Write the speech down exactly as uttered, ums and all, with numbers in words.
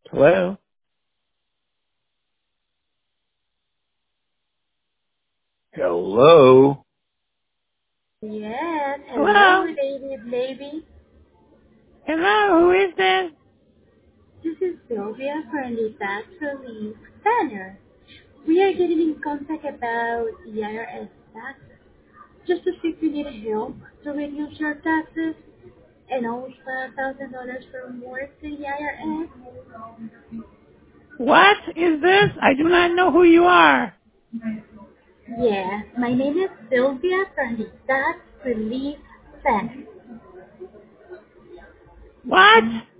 Hello? Hello? Yes, hello, Hello? David baby. Hello, who is this? This is Sylvia from the Tax Relief Center. We are getting in contact about the I R S taxes, just to see if you need help to reduce your taxes and also one thousand dollars for more to the I R S. What is this? I do not know who you are. Yeah, my name is Sylvia from the Tax Relief Center. What?